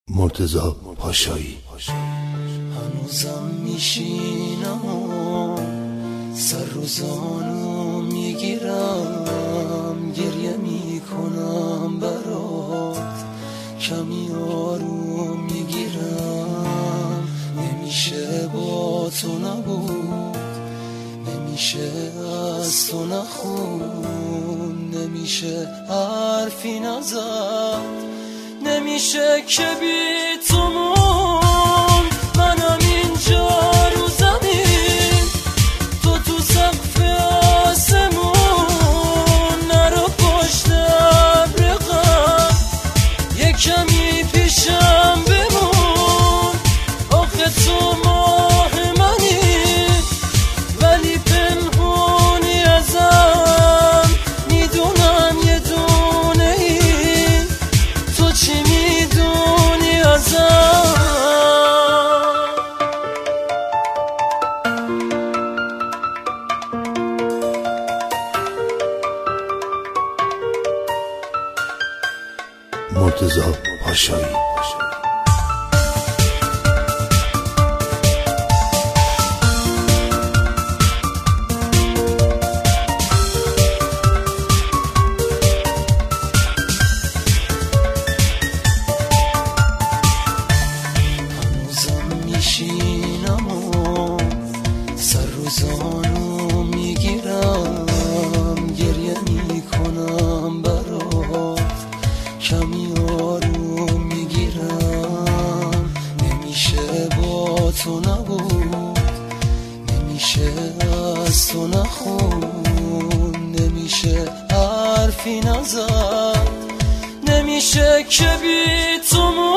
مرتضی پاشایی. هنوزم میشینم و سر رو زانو میگیرم، گریه میکنم برات، کمی آروم میگیرم. نمیشه با تو نبود، نمیشه از تو نخون، نمیشه حرفی نزد، نمیشه که بی تو مون. منم اینجا رو زمین، تو سقف آسمون، نرو پشت ابر غم، یه کمی پیشم بمون. آخه تو ماه منی ولی پنهونی ازم، میدونم یه دونه ای، تو چی میدونی ازم؟ مرتضی پاشایی. میشینم و سر رو زانو میگیرم، گریه میکنم برات، کمی آروم میگیرم. نمیشه با تو نبود، نمیشه از تو نخون، نمیشه حرفی نزد، نمیشه که بی تو